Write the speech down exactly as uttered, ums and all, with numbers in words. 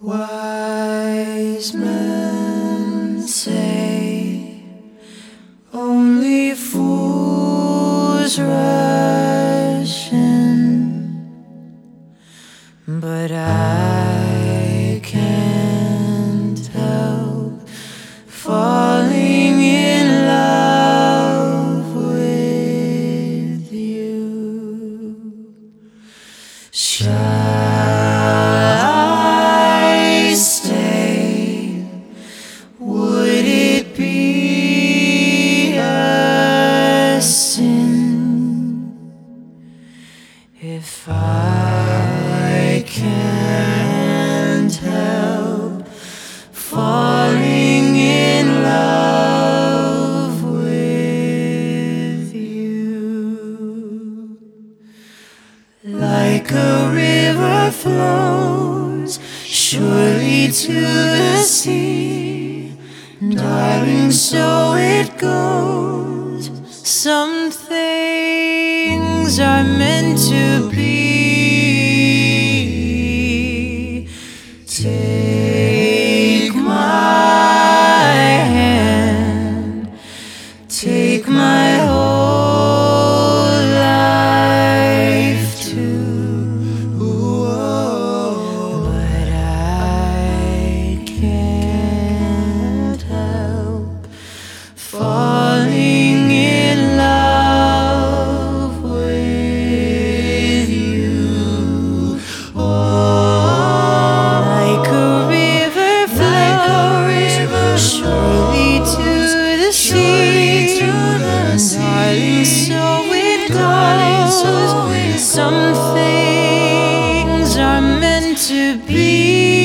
Wise men say only fools rush in, but I can't help falling in love with you. Shall would it be a sin if I can't help falling in love with you? Like a river flows surely to the sea, darling, so it goes. Some things are meant to be. Take my hand, take my whole life too. Whoa. But I can't help falling in love with you. Oh, like a river flows surely to the sea, darling, so it goes. Some things are meant to be.